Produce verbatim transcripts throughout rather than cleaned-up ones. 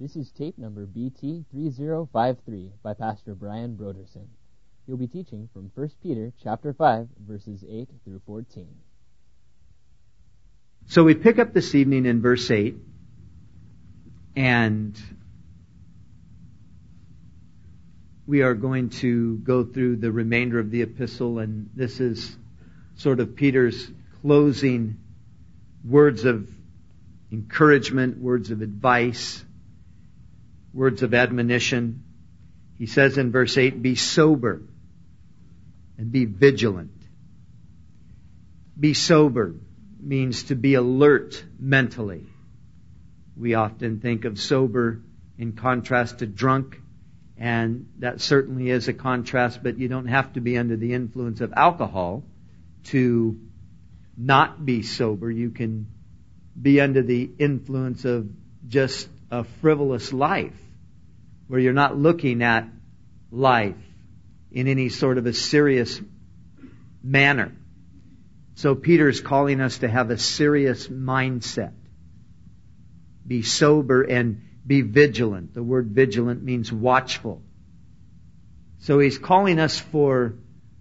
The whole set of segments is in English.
This is tape number B T three zero five three by Pastor Brian Broderson. He'll be teaching from First Peter chapter five, verses eight through fourteen. So we pick up this evening in verse eight, and we are going to go through the remainder of the epistle, and this is sort of Peter's closing words of encouragement, words of advice, words of admonition. He says in verse eight, be sober and be vigilant. Be sober means to be alert mentally. We often think of sober in contrast to drunk, and that certainly is a contrast, but you don't have to be under the influence of alcohol to not be sober. You can be under the influence of just a frivolous life, where you're not looking at life in any sort of a serious manner. So Peter is calling us to have a serious mindset. Be sober and be vigilant. The word vigilant means watchful. So he's calling us for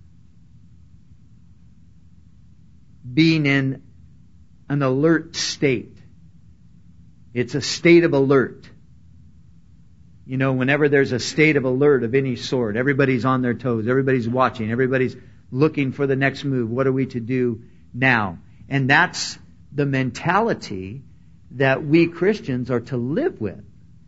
being in an alert state. It's a state of alert. You know, whenever there's a state of alert of any sort, everybody's on their toes, everybody's watching, everybody's looking for the next move. What are we to do now? And that's the mentality that we Christians are to live with.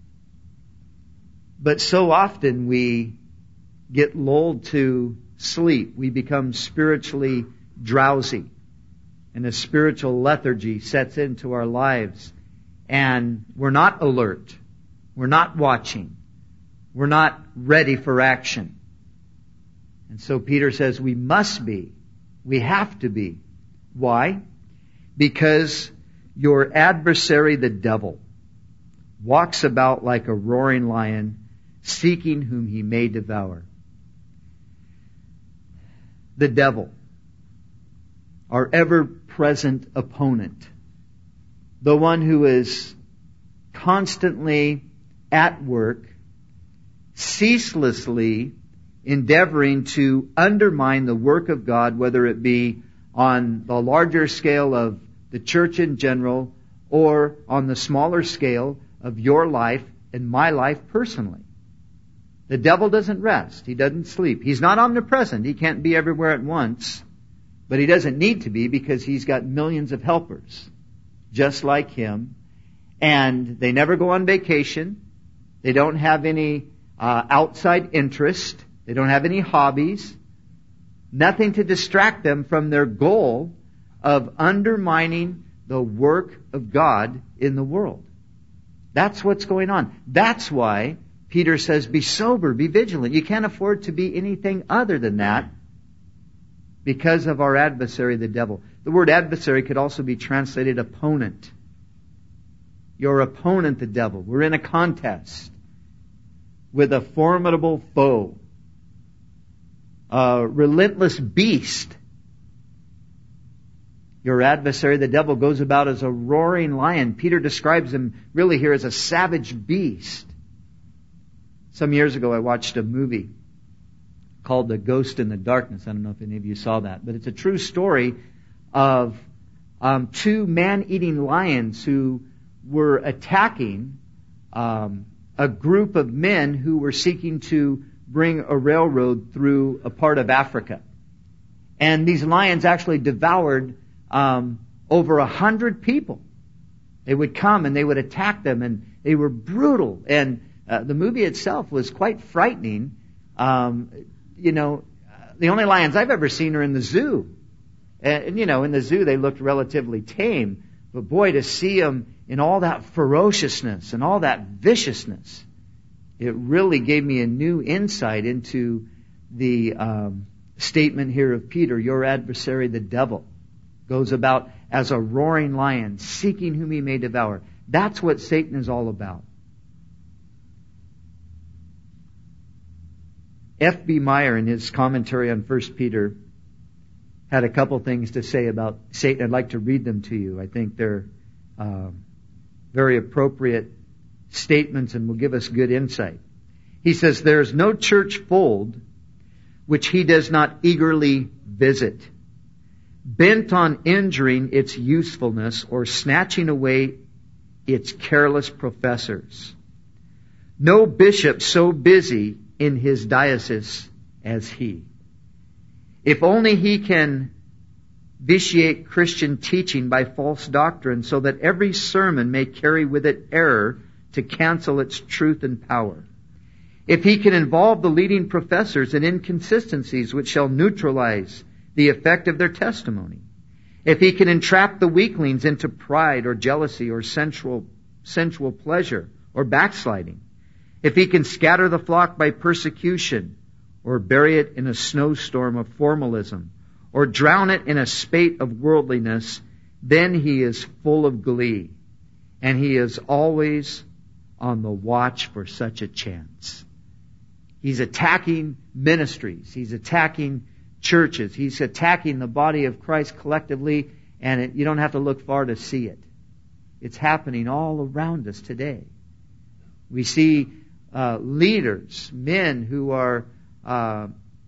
But so often we get lulled to sleep. We become spiritually drowsy, and a spiritual lethargy sets into our lives, and we're not alert. We're not watching. We're not ready for action. And so Peter says we must be. We have to be. Why? Because your adversary, the devil, walks about like a roaring lion, seeking whom he may devour. The devil, our ever-present opponent, the one who is constantly at work, ceaselessly endeavoring to undermine the work of God, whether it be on the larger scale of the church in general or on the smaller scale of your life and my life personally. The devil doesn't rest. He doesn't sleep. He's not omnipresent. He can't be everywhere at once. But he doesn't need to be, because he's got millions of helpers just like him. And they never go on vacation. They don't have any uh, outside interest. They don't have any hobbies. Nothing to distract them from their goal of undermining the work of God in the world. That's what's going on. That's why Peter says, be sober, be vigilant. You can't afford to be anything other than that because of our adversary, the devil. The word adversary could also be translated opponent. Your opponent, the devil. We're in a contest with a formidable foe, a relentless beast. Your adversary, the devil, goes about as a roaring lion. Peter describes him really here as a savage beast. Some years ago I watched a movie called The Ghost in the Darkness. I don't know if any of you saw that, but it's a true story of um, two man-eating lions who were attacking um, a group of men who were seeking to bring a railroad through a part of Africa. And these lions actually devoured um, over a hundred people. They would come and they would attack them, and they were brutal. And uh, the movie itself was quite frightening. Um, you know, the only lions I've ever seen are in the zoo. And, and, you know, in the zoo they looked relatively tame. But boy, to see them in all that ferociousness and all that viciousness, it really gave me a new insight into the um, statement here of Peter, your adversary, the devil, goes about as a roaring lion, seeking whom he may devour. That's what Satan is all about. F B Meyer, in his commentary on First Peter, had a couple things to say about Satan. I'd like to read them to you. I think they're uh, very appropriate statements and will give us good insight. He says, there is no church fold which he does not eagerly visit, bent on injuring its usefulness or snatching away its careless professors. No bishop so busy in his diocese as he. If only he can vitiate Christian teaching by false doctrine so that every sermon may carry with it error to cancel its truth and power. If he can involve the leading professors in inconsistencies which shall neutralize the effect of their testimony. If he can entrap the weaklings into pride or jealousy or sensual, sensual pleasure or backsliding. If he can scatter the flock by persecution or bury it in a snowstorm of formalism or drown it in a spate of worldliness, then he is full of glee, and he is always on the watch for such a chance. He's attacking ministries. He's attacking churches. He's attacking the body of Christ collectively, and it, you don't have to look far to see it. It's happening all around us today. We see uh, leaders, men who are uh,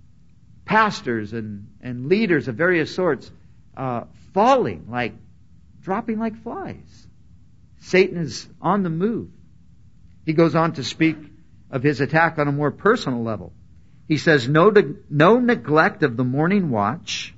pastors and, and leaders of various sorts, uh, falling like, dropping like flies. Satan is on the move. He goes on to speak of his attack on a more personal level. He says, no, no neglect of the morning watch,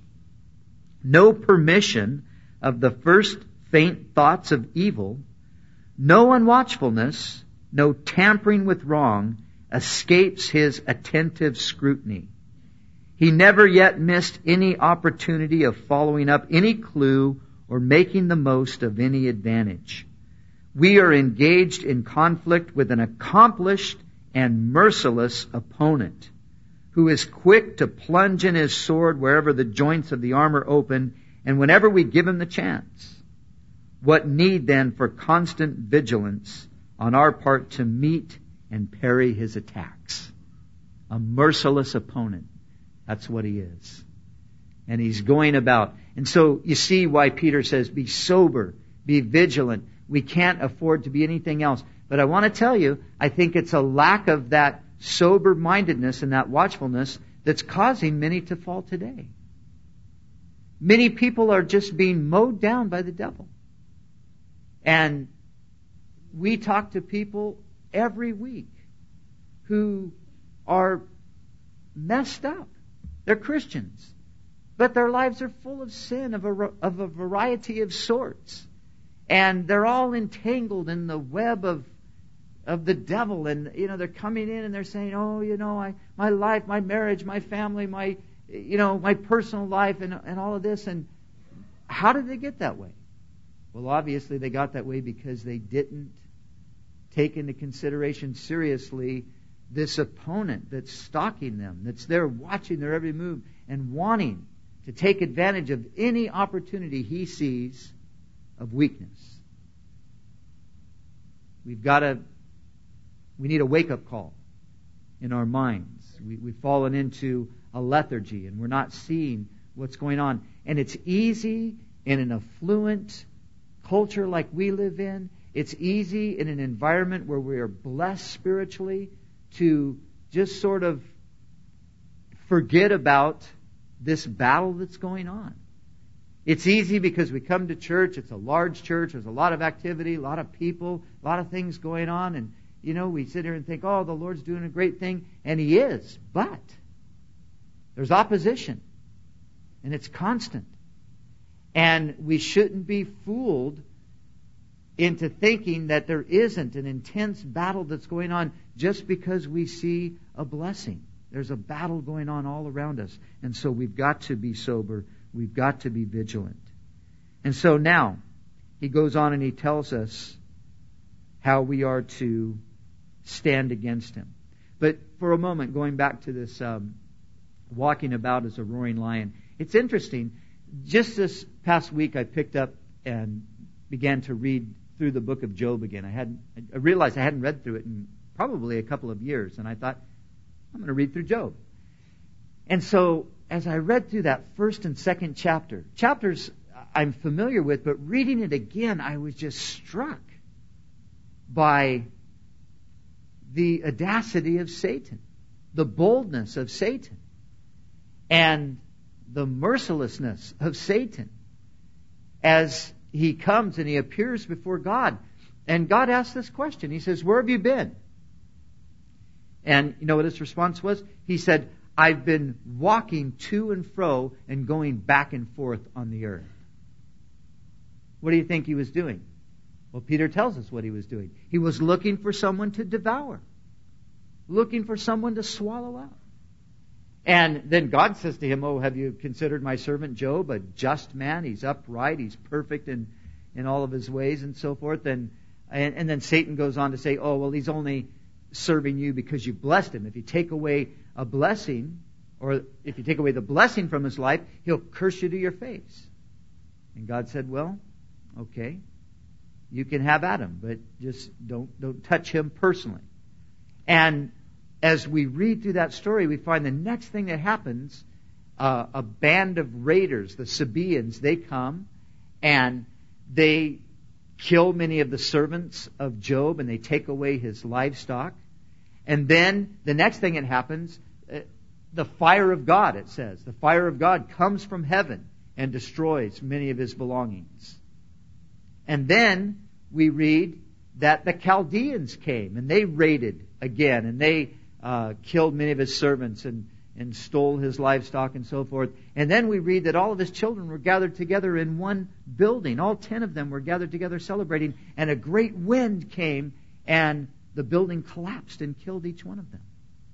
no permission of the first faint thoughts of evil, no unwatchfulness, no tampering with wrong escapes his attentive scrutiny. He never yet missed any opportunity of following up any clue or making the most of any advantage. We are engaged in conflict with an accomplished and merciless opponent who is quick to plunge in his sword wherever the joints of the armor open and whenever we give him the chance. What need then for constant vigilance on our part to meet and parry his attacks? A merciless opponent. That's what he is. And he's going about. And so you see why Peter says, be sober, be vigilant. We can't afford to be anything else. But I want to tell you, I think it's a lack of that sober-mindedness and that watchfulness that's causing many to fall today. Many people are just being mowed down by the devil. And we talk to people every week who are messed up. They're Christians, but their lives are full of sin of a, of a variety of sorts. And they're all entangled in the web of of the devil. And, you know, they're coming in and they're saying, oh, you know, I, my life, my marriage, my family, my, you know, my personal life and, and all of this. And how did they get that way? Well, obviously they got that way because they didn't take into consideration seriously this opponent that's stalking them, that's there watching their every move and wanting to take advantage of any opportunity he sees of weakness. We've got to, we need a wake-up call in our minds. We, we've fallen into a lethargy and we're not seeing what's going on. And it's easy in an affluent culture like we live in. It's easy in an environment where we are blessed spiritually to just sort of forget about this battle that's going on. It's easy because we come to church, it's a large church, there's a lot of activity, a lot of people, a lot of things going on, and, you know, we sit here and think, oh, the Lord's doing a great thing, and He is, but there's opposition, and it's constant. And we shouldn't be fooled into thinking that there isn't an intense battle that's going on just because we see a blessing. There's a battle going on all around us. And so we've got to be sober. We've got to be vigilant. And so now, he goes on and he tells us how we are to stand against him. But for a moment, going back to this um, walking about as a roaring lion, it's interesting. Just this past week, I picked up and began to read through the book of Job again. I hadn't, I realized I hadn't read through it in probably a couple of years, and I thought, I'm going to read through Job. And so, as I read through that first and second chapter, chapters I'm familiar with, but reading it again, I was just struck by the audacity of Satan, the boldness of Satan, and the mercilessness of Satan as he comes and he appears before God. And God asks this question. He says, "Where have you been?" And you know what his response was? He said, "I've been walking to and fro and going back and forth on the earth." What do you think he was doing? Well, Peter tells us what he was doing. He was looking for someone to devour, looking for someone to swallow up. And then God says to him, "Oh, have you considered my servant Job, a just man? He's upright, he's perfect in, in all of his ways," and so forth. And, and and then Satan goes on to say, "Oh, well, he's only serving you because you blessed him. If you take away a blessing, or if you take away the blessing from his life, he'll curse you to your face." And God said, "Well, okay, you can have Adam, but just don't don't touch him personally." And as we read through that story, we find the next thing that happens, uh, a band of raiders, the Sabaeans, they come and they kill many of the servants of Job and they take away his livestock. And then the next thing that happens, uh, the fire of God, it says, the fire of God comes from heaven and destroys many of his belongings. And then we read that the Chaldeans came and they raided again and they uh, killed many of his servants and, and stole his livestock and so forth. And then we read that all of his children were gathered together in one building. All ten of them were gathered together celebrating, and a great wind came and the building collapsed and killed each one of them.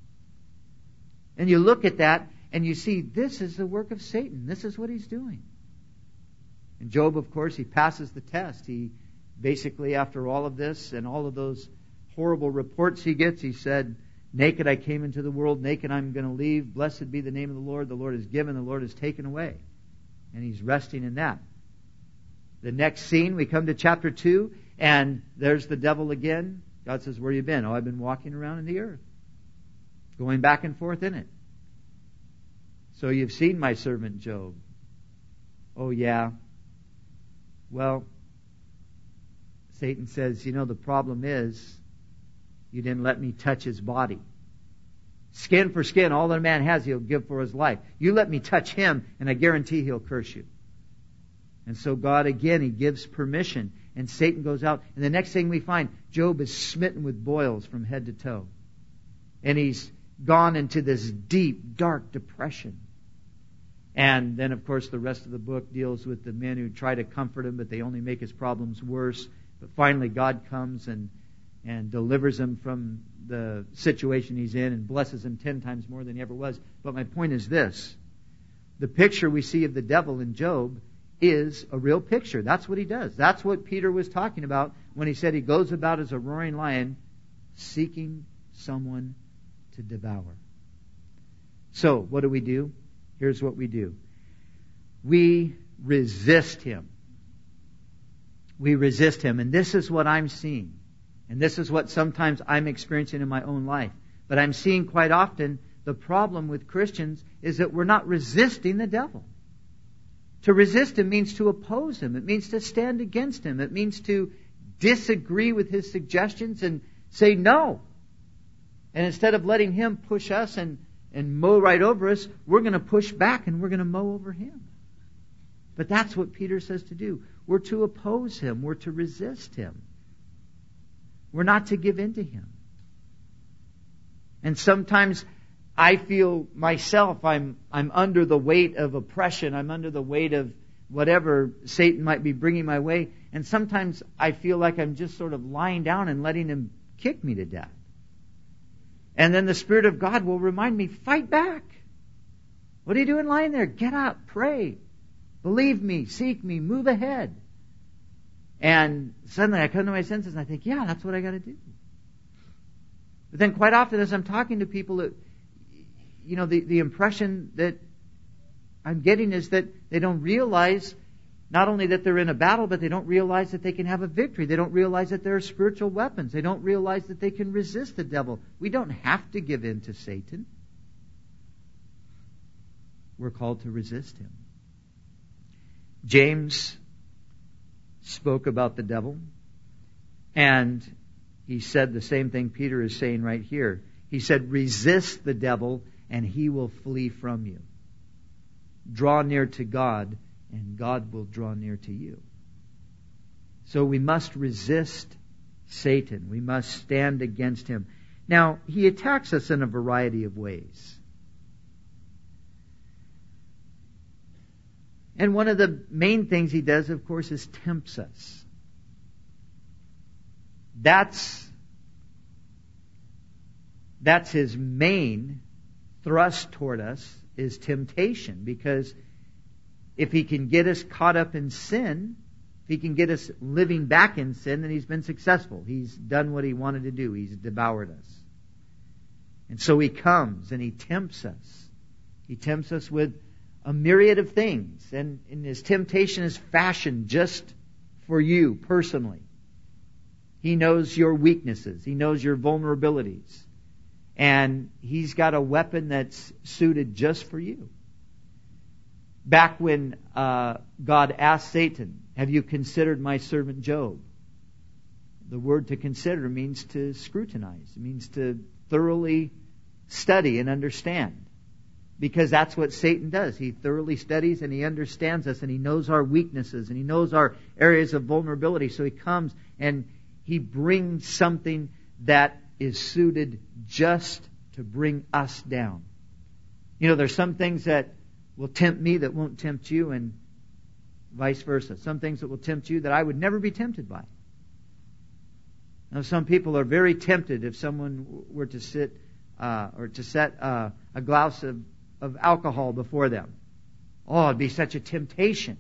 And you look at that and you see this is the work of Satan. This is what he's doing. And Job, of course, he passes the test. He basically, after all of this and all of those horrible reports he gets, he said, "Naked I came into the world, naked I'm going to leave. Blessed be the name of the Lord. The Lord has given, the Lord has taken away." And he's resting in that. The next scene, we come to chapter two, and there's the devil again. God says, "Where you been?" "Oh, I've been walking around in the earth, going back and forth in it." "So you've seen my servant Job?" "Oh, yeah." Well, Satan says, "You know, the problem is you didn't let me touch his body. Skin for skin, all that a man has, he'll give for his life. You let me touch him, and I guarantee he'll curse you." And so God, again, he gives permission, and Satan goes out. And the next thing we find, Job is smitten with boils from head to toe. And he's gone into this deep, dark depression. And then, of course, the rest of the book deals with the men who try to comfort him, but they only make his problems worse. But finally, God comes and and delivers him from the situation he's in and blesses him ten times more than he ever was. But my point is this. The picture we see of the devil in Job is a real picture. That's what he does. That's what Peter was talking about when he said he goes about as a roaring lion seeking someone to devour. So, what do we do? Here's what we do. We resist him. We resist him. And this is what I'm seeing. And this is what sometimes I'm experiencing in my own life. But I'm seeing quite often the problem with Christians is that we're not resisting the devil. To resist him means to oppose him. It means to stand against him. It means to disagree with his suggestions and say no. And instead of letting him push us and, and mow right over us, we're going to push back and we're going to mow over him. But that's what Peter says to do. We're to oppose him. We're to resist him. We're not to give in to him. And sometimes I feel myself, I'm I'm under the weight of oppression. I'm under the weight of whatever Satan might be bringing my way. And sometimes I feel like I'm just sort of lying down and letting him kick me to death. And then the Spirit of God will remind me, fight back. What are you doing lying there? Get up, pray. Believe me, seek me, move ahead. And suddenly I come to my senses and I think, yeah, that's what I got to do. But then quite often as I'm talking to people, that, you know, the, the impression that I'm getting is that they don't realize not only that they're in a battle, but they don't realize that they can have a victory. They don't realize that there are spiritual weapons. They don't realize that they can resist the devil. We don't have to give in to Satan. We're called to resist him. James spoke about the devil, and he said the same thing Peter is saying right here. He said, resist the devil and he will flee from you. Draw near to God and God will draw near to you. So we must resist Satan. We must stand against him. Now, he attacks us in a variety of ways. And one of the main things he does, of course, is tempts us. That's, that's his main thrust toward us, is temptation. Because if he can get us caught up in sin, if he can get us living back in sin, then he's been successful. He's done what he wanted to do. He's devoured us. And so he comes and he tempts us. He tempts us with a myriad of things. And, and his temptation is fashioned just for you personally. He knows your weaknesses. He knows your vulnerabilities. And he's got a weapon that's suited just for you. Back when uh, God asked Satan, have you considered my servant Job? The word to consider means to scrutinize. It means to thoroughly study and understand. Because that's what Satan does. He thoroughly studies and he understands us and he knows our weaknesses and he knows our areas of vulnerability. So he comes and he brings something that is suited just to bring us down. You know, there's some things that will tempt me that won't tempt you, and vice versa. Some things that will tempt you that I would never be tempted by. Now, some people are very tempted if someone were to sit uh, or to set uh, a glass of, of alcohol before them. Oh, it'd be such a temptation.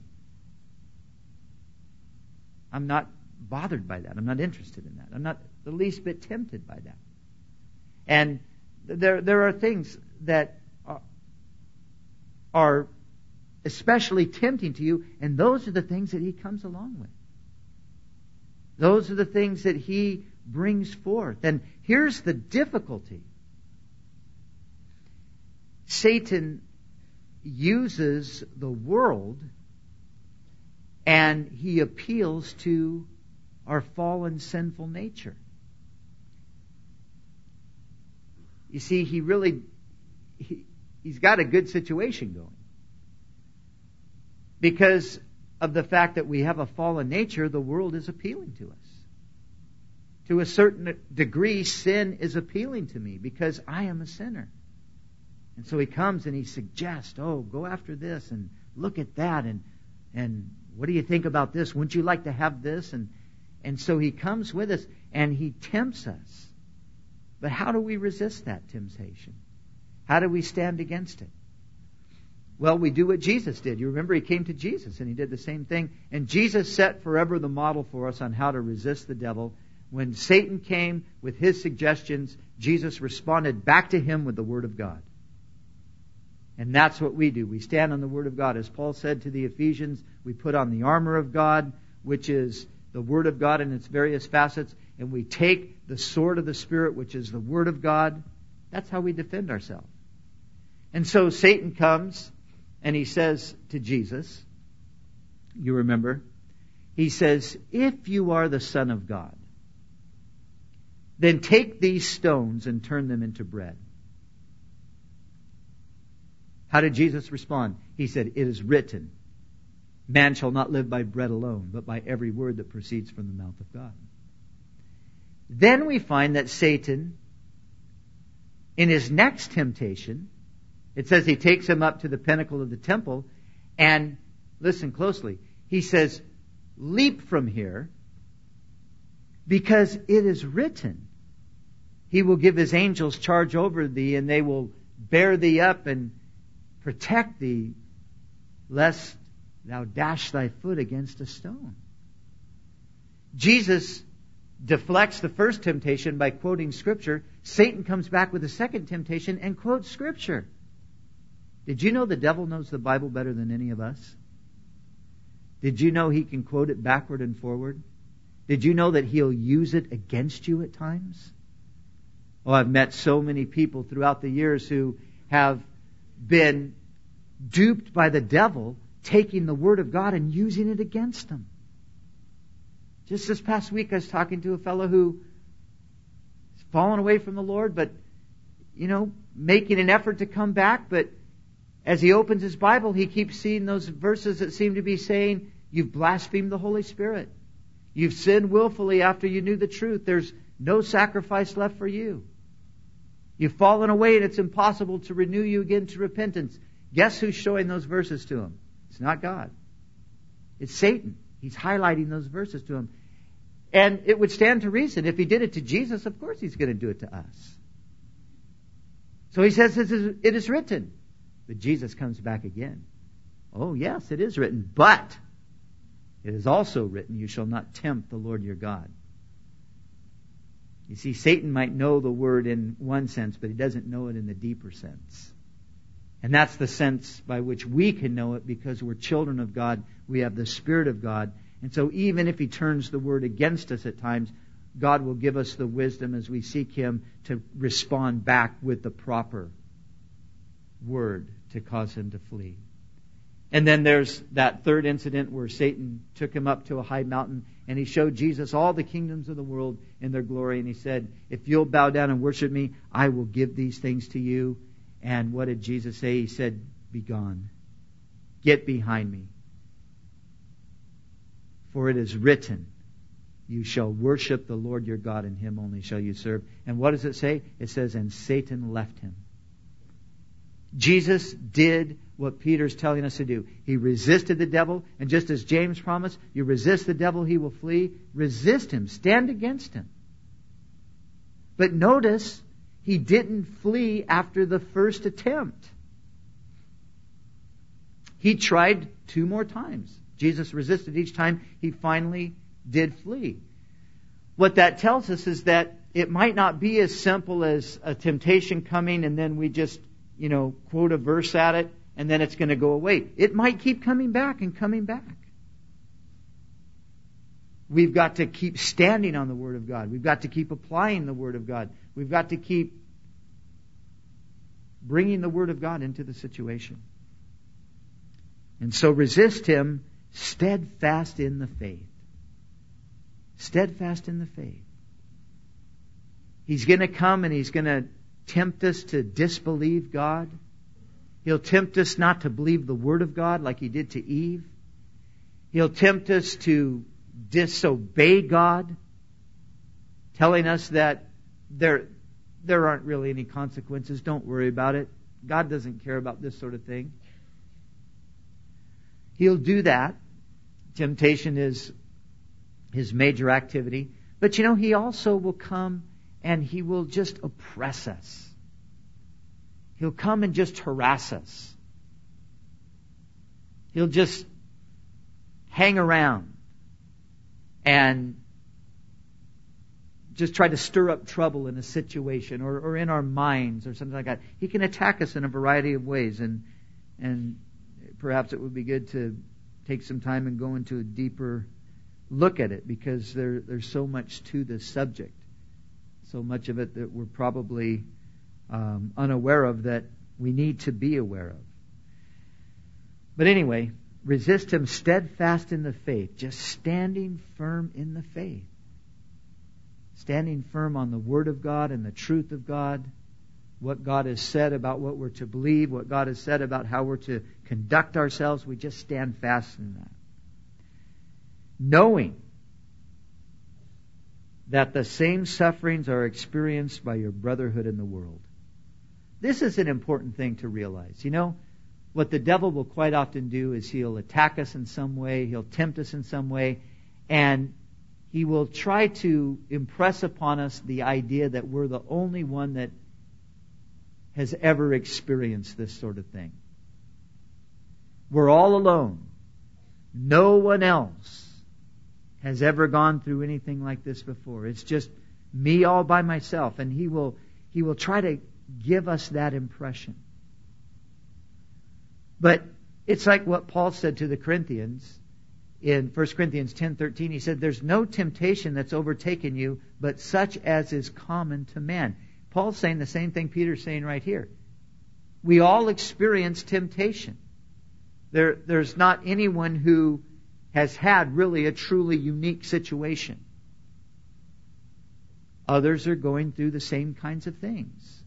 I'm not bothered by that. I'm not interested in that. I'm not the least bit tempted by that. And there there are things that are, are especially tempting to you, and those are the things that he comes along with. Those are the things that he brings forth. And here's the difficulty. Satan uses the world and he appeals to our fallen sinful nature. You see, he really, he, he's got a good situation going. Because of the fact that we have a fallen nature, the world is appealing to us. To a certain degree, sin is appealing to me because I am a sinner. And so he comes and he suggests, oh, go after this and look at that and and what do you think about this? Wouldn't you like to have this? And and so he comes with us and he tempts us. But how do we resist that temptation? How do we stand against it? Well, we do what Jesus did. You remember he came to Jesus and he did the same thing. And Jesus set forever the model for us on how to resist the devil. When Satan came with his suggestions, Jesus responded back to him with the Word of God. And that's what we do. We stand on the Word of God. As Paul said to the Ephesians, we put on the armor of God, which is the Word of God in its various facets, and we take the sword of the Spirit, which is the Word of God. That's how we defend ourselves. And so Satan comes and he says to Jesus, you remember, he says, if you are the Son of God, then take these stones and turn them into bread. How did Jesus respond? He said, it is written, man shall not live by bread alone, but by every word that proceeds from the mouth of God. Then we find that Satan, in his next temptation, it says he takes him up to the pinnacle of the temple, and listen closely, he says, leap from here, because it is written, he will give his angels charge over thee, and they will bear thee up and protect thee, lest thou dash thy foot against a stone. Jesus deflects the first temptation by quoting Scripture. Satan comes back with the second temptation and quotes Scripture. Did you know the devil knows the Bible better than any of us? Did you know he can quote it backward and forward? Did you know that he'll use it against you at times? Oh, I've met so many people throughout the years who have been duped by the devil, taking the Word of God and using it against them. Just this past week I was talking to a fellow who fallen away from the Lord, but, you know, making an effort to come back. But as he opens his Bible, he keeps seeing those verses that seem to be saying, you've blasphemed the Holy Spirit. You've sinned willfully after you knew the truth. There's no sacrifice left for you. You've fallen away and it's impossible to renew you again to repentance. Guess who's showing those verses to him? It's not God. It's Satan. He's highlighting those verses to him. And it would stand to reason, if he did it to Jesus, of course he's going to do it to us. So he says, it is written. But Jesus comes back again. Oh, yes, it is written. But it is also written, you shall not tempt the Lord your God. You see, Satan might know the word in one sense, but he doesn't know it in the deeper sense. And that's the sense by which we can know it, because we're children of God. We have the Spirit of God. And so even if he turns the word against us at times, God will give us the wisdom as we seek him to respond back with the proper word to cause him to flee. And then there's that third incident where Satan took him up to a high mountain and he showed Jesus all the kingdoms of the world in their glory. And he said, if you'll bow down and worship me, I will give these things to you. And what did Jesus say? He said, be gone. Get behind me. For it is written, you shall worship the Lord your God, and him only shall you serve. And what does it say? It says, and Satan left him. Jesus did what Peter's telling us to do. He resisted the devil, and just as James promised, you resist the devil, he will flee. Resist him. Stand against him. But notice, he didn't flee after the first attempt. He tried two more times. Jesus resisted each time. He finally did flee. What that tells us is that it might not be as simple as a temptation coming and then we just, you know, quote a verse at it and then it's going to go away. It might keep coming back and coming back. We've got to keep standing on the Word of God. We've got to keep applying the Word of God. We've got to keep bringing the Word of God into the situation. And so resist him steadfast in the faith. Steadfast in the faith. He's going to come and he's going to tempt us to disbelieve God. He'll tempt us not to believe the Word of God like he did to Eve. He'll tempt us to disobey God, telling us that there, there aren't really any consequences. Don't worry about it. God doesn't care about this sort of thing. He'll do that. Temptation is his major activity. But you know, he also will come and he will just oppress us. He'll come and just harass us. He'll just hang around and just try to stir up trouble in a situation or, or in our minds or something like that. He can attack us in a variety of ways, and and perhaps it would be good to take some time and go into a deeper look at it, because there, there's so much to this subject, so much of it that we're probably um, unaware of that we need to be aware of. But anyway, resist him steadfast in the faith, just standing firm in the faith. Standing firm on the Word of God and the truth of God, what God has said about what we're to believe, what God has said about how we're to conduct ourselves. We just stand fast in that. Knowing that the same sufferings are experienced by your brotherhood in the world. This is an important thing to realize. You know, what the devil will quite often do is he'll attack us in some way, he'll tempt us in some way, and he will try to impress upon us the idea that we're the only one that has ever experienced this sort of thing. We're all alone. No one else has ever gone through anything like this before. It's just me all by myself. And he will, he will try to give us that impression. But it's like what Paul said to the Corinthians in First Corinthians ten thirteen. He said, there's no temptation that's overtaken you, but such as is common to man. Paul's saying the same thing Peter's saying right here. We all experience temptation. There, there's not anyone who has had really a truly unique situation. Others are going through the same kinds of things.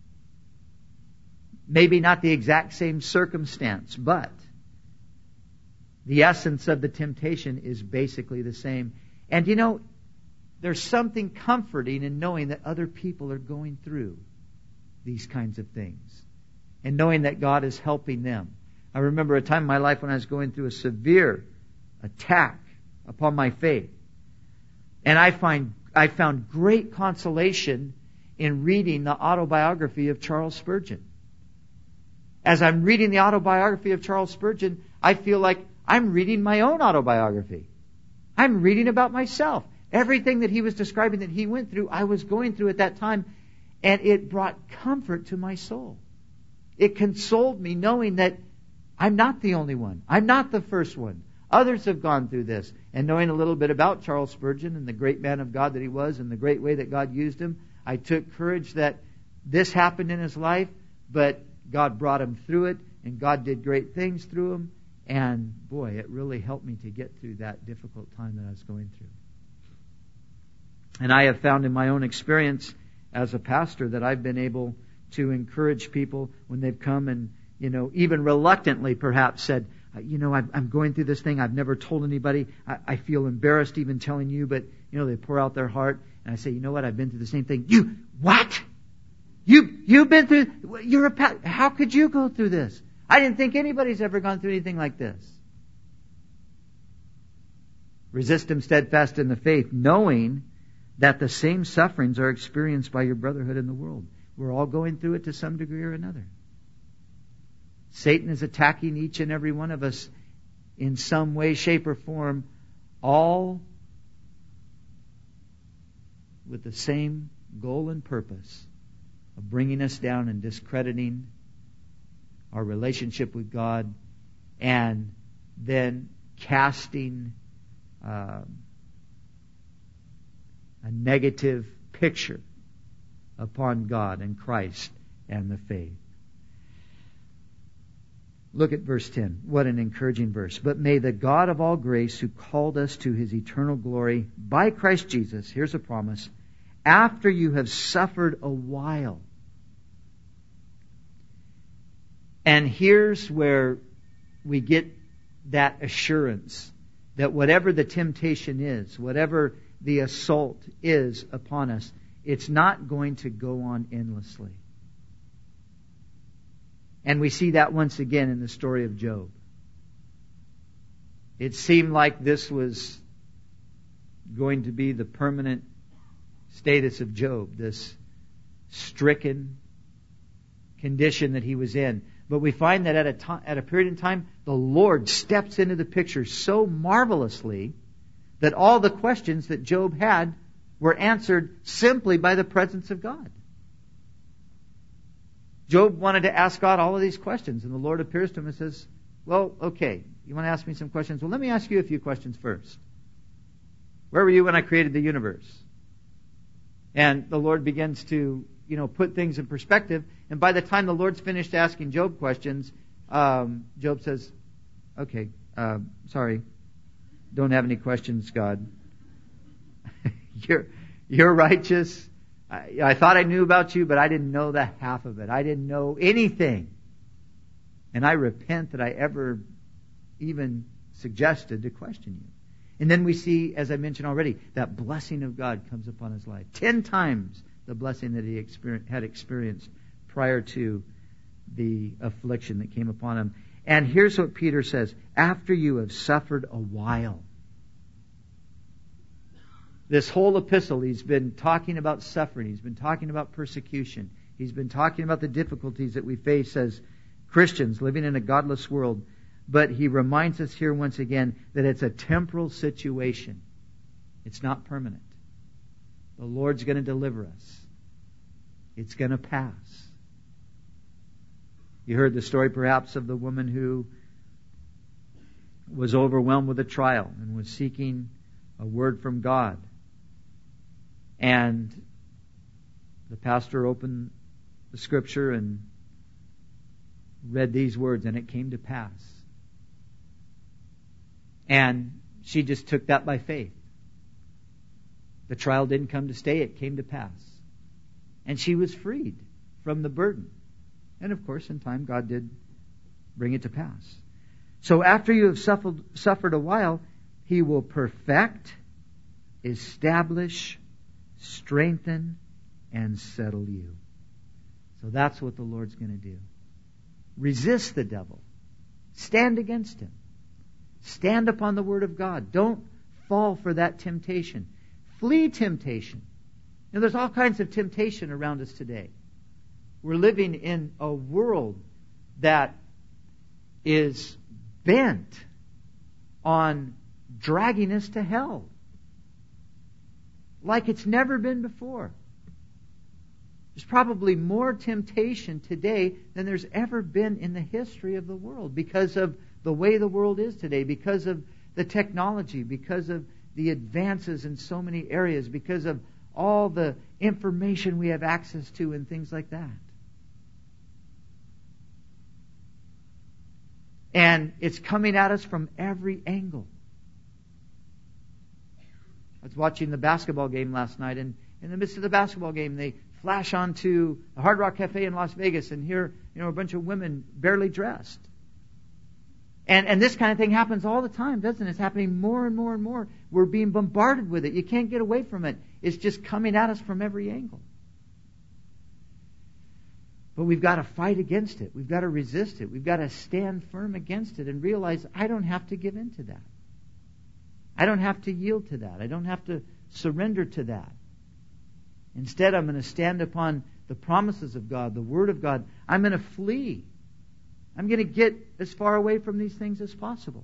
Maybe not the exact same circumstance, but the essence of the temptation is basically the same. And you know, there's something comforting in knowing that other people are going through these kinds of things, and knowing that God is helping them. I remember a time in my life when I was going through a severe attack upon my faith. And I find I found great consolation in reading the autobiography of Charles Spurgeon. As I'm reading the autobiography of Charles Spurgeon, I feel like I'm reading my own autobiography. I'm reading about myself. Everything that he was describing that he went through, I was going through at that time, and it brought comfort to my soul. It consoled me knowing that I'm not the only one. I'm not the first one. Others have gone through this. And knowing a little bit about Charles Spurgeon and the great man of God that he was and the great way that God used him, I took courage that this happened in his life, but God brought him through it, and God did great things through him. And boy, it really helped me to get through that difficult time that I was going through. And I have found in my own experience as a pastor that I've been able to encourage people when they've come and, you know, even reluctantly perhaps said, you know, I'm going through this thing. I've never told anybody. I feel embarrassed even telling you, but, you know, they pour out their heart. And I say, you know what? I've been through the same thing. You, what? You, you've been through, you're a pastor. How could you go through this? I didn't think anybody's ever gone through anything like this. Resist him steadfast in the faith, knowing that the same sufferings are experienced by your brotherhood in the world. We're all going through it to some degree or another. Satan is attacking each and every one of us in some way, shape, or form, all with the same goal and purpose of bringing us down and discrediting our relationship with God, and then casting uh, a negative picture upon God and Christ and the faith. Look at verse ten. What an encouraging verse. But may the God of all grace, who called us to His eternal glory by Christ Jesus, here's a promise, after you have suffered a while. And here's where we get that assurance that whatever the temptation is, whatever the assault is upon us, it's not going to go on endlessly. And we see that once again in the story of Job. It seemed like this was going to be the permanent status of Job, this stricken condition that he was in. But we find that at a time, at a period in time, the Lord steps into the picture so marvelously that all the questions that Job had were answered simply by the presence of God. Job wanted to ask God all of these questions, and the Lord appears to him and says, well, okay, you want to ask me some questions? Well, let me ask you a few questions first. Where were you when I created the universe? And the Lord begins to, you know, put things in perspective. And by the time the Lord's finished asking Job questions, um, Job says, okay, uh, sorry, don't have any questions, God. you're, you're righteous. I, I thought I knew about you, but I didn't know the half of it. I didn't know anything. And I repent that I ever even suggested to question you. And then we see, as I mentioned already, that blessing of God comes upon his life. Ten times the blessing that he experienced, had experienced prior to the affliction that came upon him. And here's what Peter says, after you have suffered a while. This whole epistle, he's been talking about suffering. He's been talking about persecution. He's been talking about the difficulties that we face as Christians living in a godless world. But he reminds us here once again that it's a temporal situation. It's not permanent. The Lord's going to deliver us. It's going to pass. You heard the story perhaps of the woman who was overwhelmed with a trial and was seeking a word from God. And the pastor opened the scripture and read these words, and it came to pass. And she just took that by faith. The trial didn't come to stay, it came to pass. And she was freed from the burden. And of course, in time, God did bring it to pass. So after you have suffered, suffered a while, He will perfect, establish, strengthen, and settle you. So that's what the Lord's going to do. Resist the devil. Stand against him. Stand upon the Word of God. Don't fall for that temptation. Flee temptation. Now, there's all kinds of temptation around us today. We're living in a world that is bent on dragging us to hell like it's never been before. There's probably more temptation today than there's ever been in the history of the world because of the way the world is today, because of the technology, because of the advances in so many areas, because of all the information we have access to and things like that. And it's coming at us from every angle. I was watching the basketball game last night, and in the midst of the basketball game, they flash onto the Hard Rock Cafe in Las Vegas, and here, you know, a bunch of women barely dressed. And and this kind of thing happens all the time, doesn't it? It's happening more and more and more. We're being bombarded with it. You can't get away from it. It's just coming at us from every angle. But we've got to fight against it. We've got to resist it. We've got to stand firm against it and realize I don't have to give in to that. I don't have to yield to that. I don't have to surrender to that. Instead, I'm going to stand upon the promises of God, the Word of God. I'm going to flee. I'm going to get as far away from these things as possible.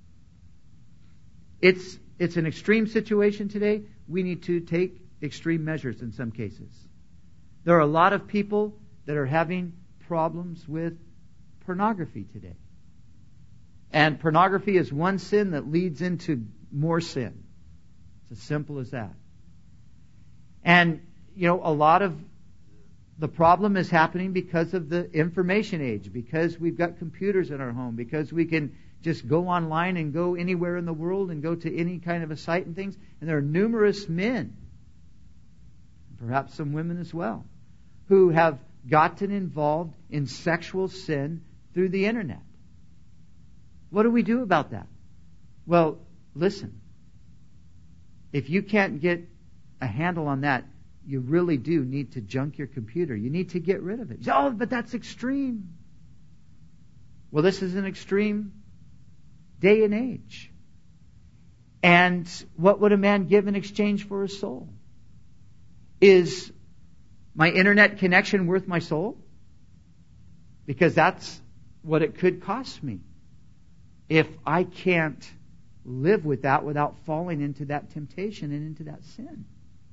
It's it's an extreme situation today. We need to take extreme measures in some cases. There are a lot of people that are having problems with pornography today. And pornography is one sin that leads into more sin. It's as simple as that. And, you know, a lot of the problem is happening because of the information age, because we've got computers in our home, because we can just go online and go anywhere in the world and go to any kind of a site and things. And there are numerous men, perhaps some women as well, who have gotten involved in sexual sin through the internet. What do we do about that? Well, listen. If you can't get a handle on that, you really do need to junk your computer. You need to get rid of it. You say, oh, but that's extreme. Well, this is an extreme day and age. And what would a man give in exchange for his soul? Is my internet connection worth my soul? Because that's what it could cost me if I can't live with that without falling into that temptation and into that sin.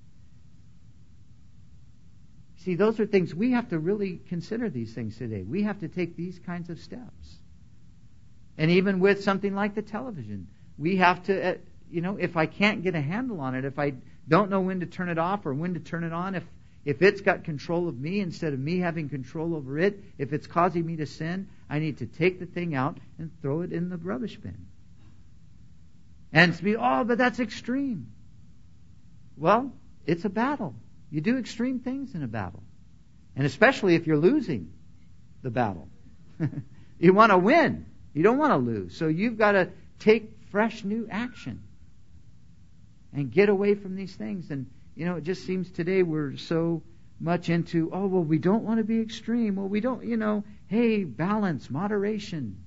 See, those are things we have to really consider these things today. We have to take these kinds of steps. And even with something like the television, we have to, uh, you know, if I can't get a handle on it, if I don't know when to turn it off or when to turn it on, if if it's got control of me instead of me having control over it, if it's causing me to sin, I need to take the thing out and throw it in the rubbish bin. And to be, oh, but that's extreme. Well, it's a battle. You do extreme things in a battle. And especially if you're losing the battle. You want to win. You don't want to lose. So you've got to take fresh new action and get away from these things. And, you know, it just seems today we're so much into, oh, well, we don't want to be extreme. Well, we don't, you know, hey, balance, moderation.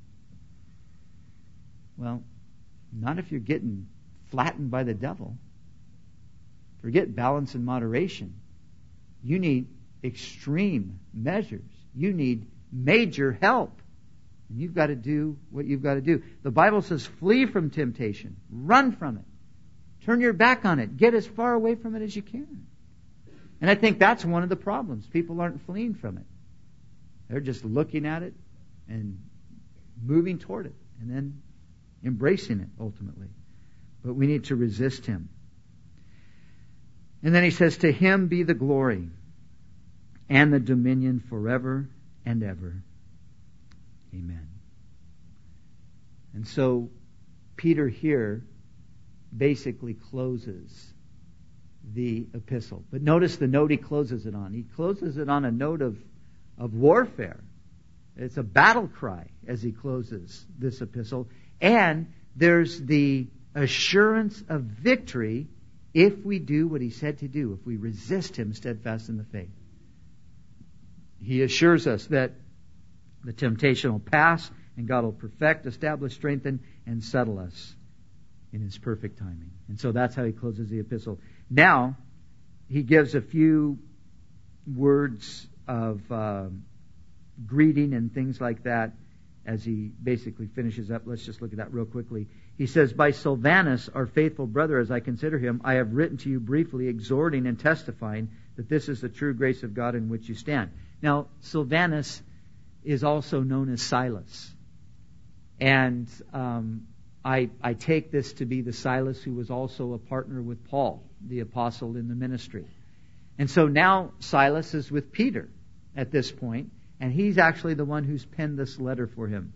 Well, not if you're getting flattened by the devil. Forget balance and moderation. You need extreme measures. You need major help. And you've got to do what you've got to do. The Bible says flee from temptation. Run from it. Turn your back on it. Get as far away from it as you can. And I think that's one of the problems. People aren't fleeing from it. They're just looking at it and moving toward it and then embracing it ultimately. But we need to resist him. And then he says, to him be the glory and the dominion forever and ever. Amen. And so Peter here basically closes the epistle. But notice the note he closes it on. He closes it on a note of, of warfare. It's a battle cry as he closes this epistle. And there's the assurance of victory if we do what he said to do, if we resist him steadfast in the faith. He assures us that the temptation will pass and God will perfect, establish, strengthen, and settle us in his perfect timing. And so that's how he closes the epistle. Now, he gives a few words of uh, greeting and things like that as he basically finishes up. Let's just look at that real quickly. He says, by Silvanus, our faithful brother, as I consider him, I have written to you briefly, exhorting and testifying that this is the true grace of God in which you stand. Now, Silvanus is also known as Silas. And um, I, I take this to be the Silas who was also a partner with Paul, the apostle in the ministry. And so now Silas is with Peter at this point, and he's actually the one who's penned this letter for him.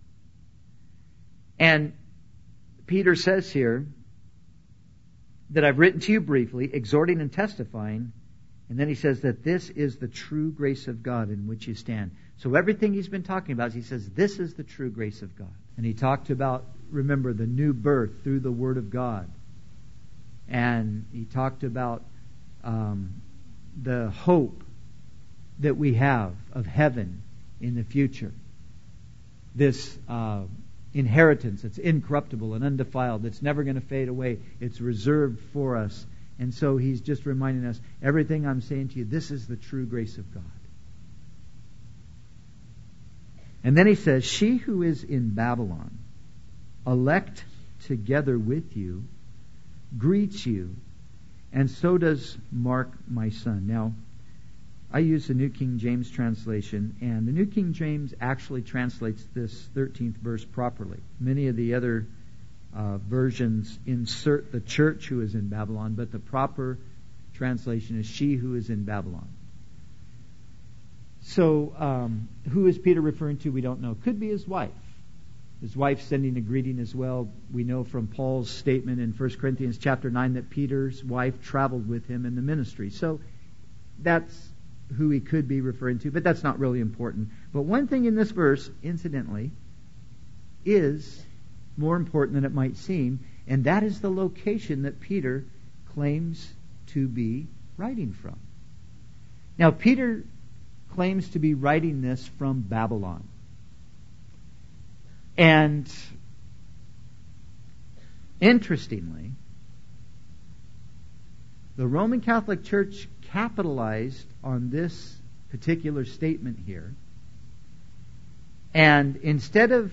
And Peter says here that I've written to you briefly, exhorting and testifying, and then he says that this is the true grace of God in which you stand. So everything he's been talking about, he says this is the true grace of God. And he talked about, remember, the new birth through the Word of God. And he talked about um, the hope that we have of heaven in the future. This uh, inheritance that's incorruptible and undefiled, that's never going to fade away. It's reserved for us. And so he's just reminding us, everything I'm saying to you, this is the true grace of God. And then he says, she who is in Babylon, elect together with you, greets you, and so does Mark, my son. Now, I use the New King James translation, and the New King James actually translates this thirteenth verse properly. Many of the other uh, versions insert the church who is in Babylon, but the proper translation is she who is in Babylon. So, um, who is Peter referring to? We don't know. Could be his wife. His wife sending a greeting as well. We know from Paul's statement in First Corinthians chapter nine that Peter's wife traveled with him in the ministry. So, that's who he could be referring to, but that's not really important. But one thing in this verse, incidentally, is more important than it might seem, and that is the location that Peter claims to be writing from. Now, Peter claims to be writing this from Babylon. And interestingly, the Roman Catholic Church capitalized on this particular statement here. And instead of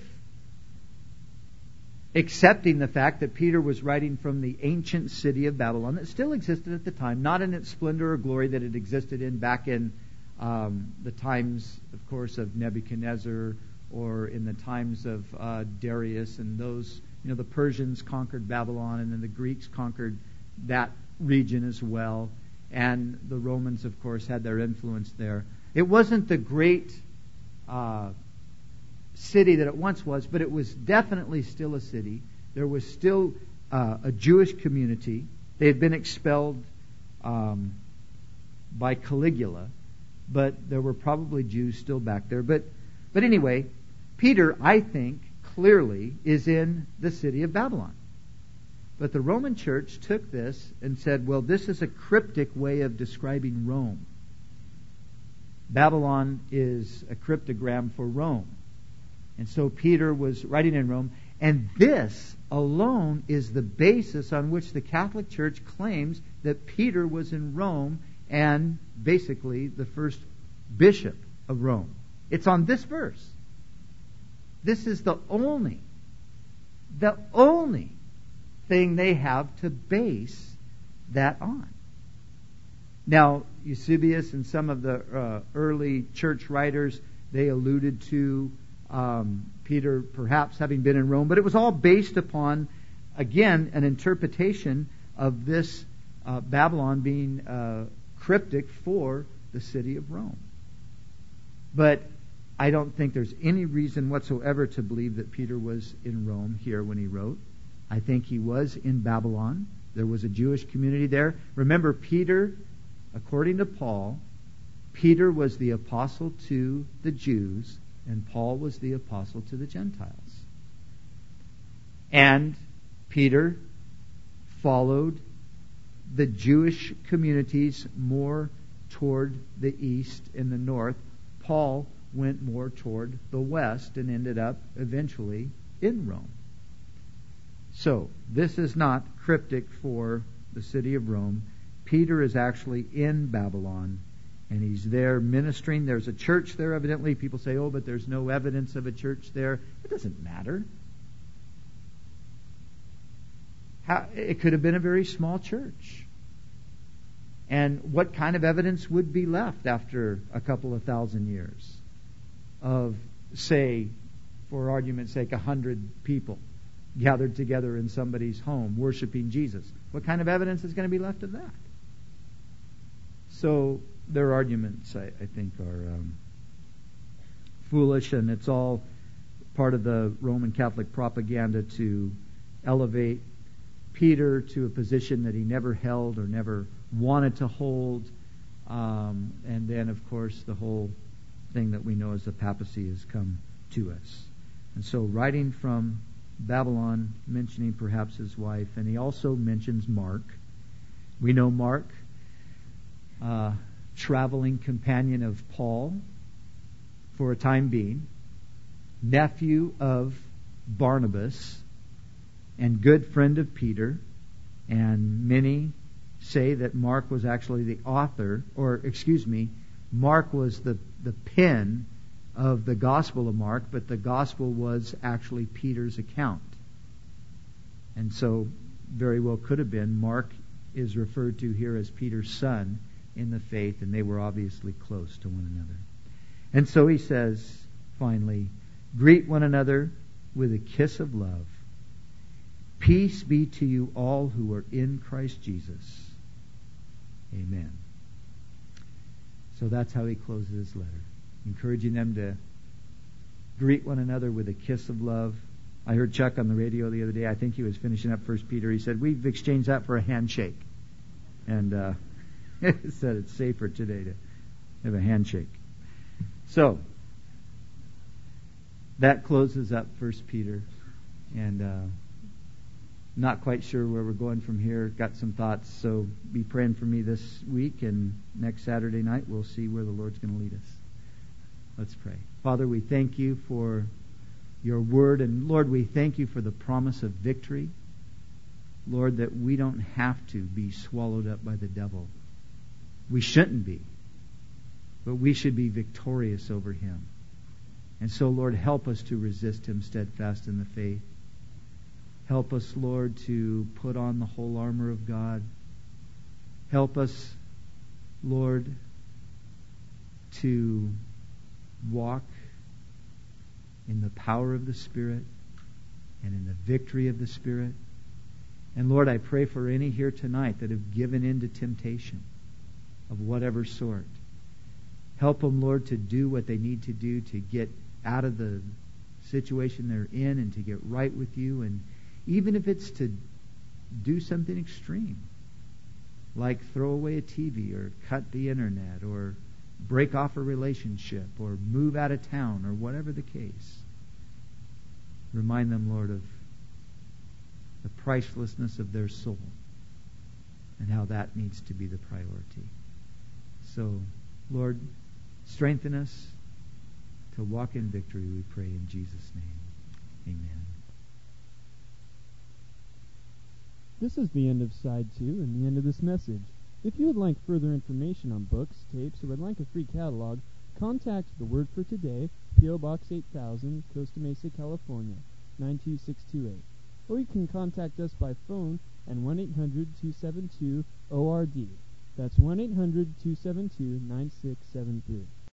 accepting the fact that Peter was writing from the ancient city of Babylon that still existed at the time, not in its splendor or glory that it existed in back in um, the times, of course, of Nebuchadnezzar, or in the times of uh, Darius and those, you know, the Persians conquered Babylon, and then the Greeks conquered that region as well. And the Romans, of course, had their influence there. It wasn't the great uh, city that it once was, but it was definitely still a city. There was still uh, a Jewish community. They had been expelled um, by Caligula, but there were probably Jews still back there. But, but anyway, Peter, I think, clearly is in the city of Babylon. But the Roman Church took this and said, well, this is a cryptic way of describing Rome. Babylon is a cryptogram for Rome. And so Peter was writing in Rome. And this alone is the basis on which the Catholic Church claims that Peter was in Rome and basically the first bishop of Rome. It's on this verse. This is the only, the only thing they have to base that on. Now, Eusebius and some of the uh, early church writers, they alluded to um, Peter perhaps having been in Rome, but it was all based upon, again, an interpretation of this uh, Babylon being uh, cryptic for the city of Rome. But I don't think there's any reason whatsoever to believe that Peter was in Rome here when he wrote. I think he was in Babylon. There was a Jewish community there. Remember, Peter, according to Paul, Peter was the apostle to the Jews, and Paul was the apostle to the Gentiles. And Peter followed the Jewish communities more toward the east and the north. Paul went more toward the west and ended up eventually in Rome. So, this is not cryptic for the city of Rome. Peter is actually in Babylon, and he's there ministering. There's a church there, evidently. People say, oh, but there's no evidence of a church there. It doesn't matter. How, it could have been a very small church. And what kind of evidence would be left after a couple of thousand years of, say, for argument's sake, a hundred people gathered together in somebody's home worshiping Jesus? What kind of evidence is going to be left of that? So their arguments, I, I think, are um, foolish, and it's all part of the Roman Catholic propaganda to elevate Peter to a position that he never held or never wanted to hold. Um, and then, of course, the whole thing that we know as the papacy has come to us. And so, writing from Babylon, mentioning perhaps his wife, and he also mentions Mark. We know Mark, uh, traveling companion of Paul for a time being, nephew of Barnabas, and good friend of Peter. And many say that Mark was actually the author, or excuse me, Mark was the, the pen of the Gospel of Mark, but the Gospel was actually Peter's account. And so, very well could have been, Mark is referred to here as Peter's son in the faith, and they were obviously close to one another. And so he says, finally, greet one another with a kiss of love. Peace be to you all who are in Christ Jesus. Amen. So that's how he closes his letter, encouraging them to greet one another with a kiss of love. I heard Chuck on the radio the other day. I think he was finishing up First Peter. He said, we've exchanged that for a handshake. And uh, he said it's safer today to have a handshake. So, that closes up First Peter. And uh, not quite sure where we're going from here. Got some thoughts. So, be praying for me this week. And next Saturday night, we'll see where the Lord's going to lead us. Let's pray. Father, we thank you for your word. And Lord, we thank you for the promise of victory. Lord, that we don't have to be swallowed up by the devil. We shouldn't be. But we should be victorious over him. And so, Lord, help us to resist him steadfast in the faith. Help us, Lord, to put on the whole armor of God. Help us, Lord, to walk in the power of the Spirit and in the victory of the Spirit. And Lord, I pray for any here tonight that have given in to temptation of whatever sort. Help them, Lord, to do what they need to do to get out of the situation they're in and to get right with you. And even if it's to do something extreme, like throw away a T V or cut the internet or break off a relationship or move out of town or whatever the case. Remind them, Lord, of the pricelessness of their soul and how that needs to be the priority. So, Lord, strengthen us to walk in victory, we pray in Jesus' name. Amen. This is the end of side two and the end of this message. If you would like further information on books, tapes, or would like a free catalog, contact The Word for Today, P O Box eight thousand, Costa Mesa, California, nine two six two eight. Or you can contact us by phone at one eight hundred two seven two O R D. That's one eight hundred two seven two nine six seven three.